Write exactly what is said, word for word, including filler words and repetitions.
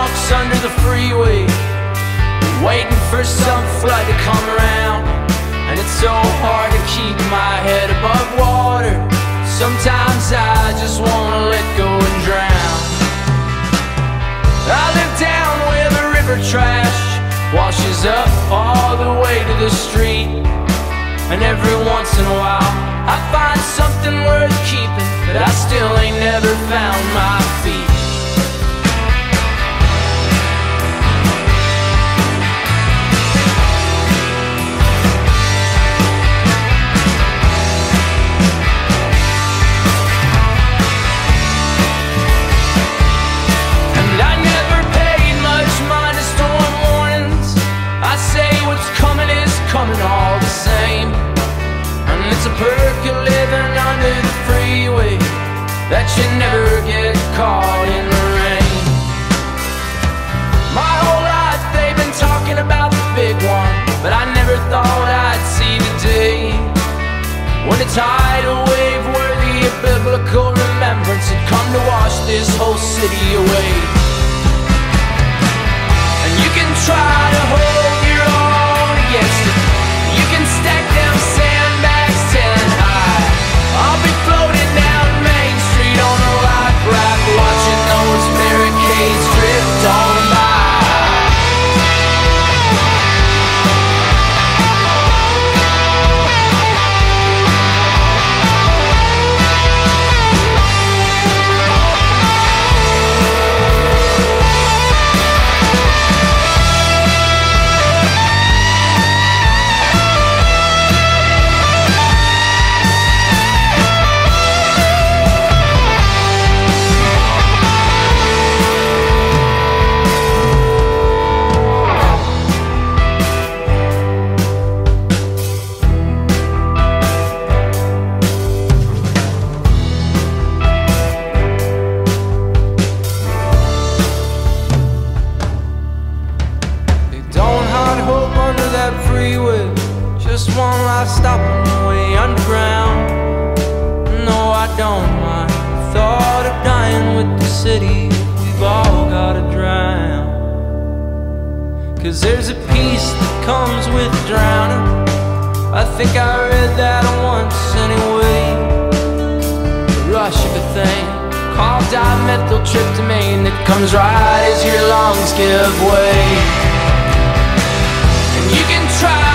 drunks under the freeway, waiting for some flood to come around. And it's so hard to keep my head above water. Sometimes I just wanna let go and drown. I live down where the river trash washes up all the way to the street. And every once in a while I find something worth keeping, but I still ain't never found my feet. And I never paid much mind to storm warnings. I say what's coming is coming all the same. And it's a perk of living under the freeway, that you never get caught in the rain. My whole life they've been talking about the big one, but I never thought I'd see the day when a tidal wave worthy of biblical remembrance had come to wash this whole city away. And you can try to hold your own against it, you can stack them sandbags ten high. I'll be floating down Main Street on a life raft, watching those barricades drift on by. Just one life stop on the way underground. No, I don't mind the thought of dying with the city. We've all gotta drown. Cause there's a peace that comes with drowning. I think I read that once anyway. The rush of a thing called dimethyltryptamine that comes right as your lungs give way. And you can try